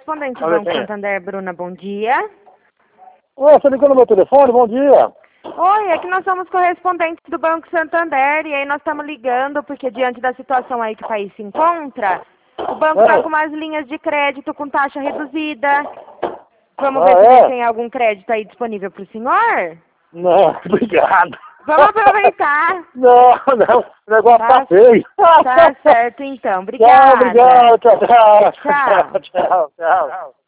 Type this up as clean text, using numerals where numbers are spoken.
correspondente do Banco Santander, Bruna, bom dia. Oi, você ligou no meu telefone? Bom dia. Oi, é que nós somos correspondentes do Banco Santander e aí nós estamos ligando porque diante da situação aí que o país se encontra, o banco está com umas linhas de crédito com taxa reduzida. Vamos ver se tem algum crédito aí disponível para o senhor? Não, obrigado. Vamos aproveitar. Não, o negócio tá feio. Tá certo então, obrigada. Tchau, obrigado, tchau. Tchau. Tchau.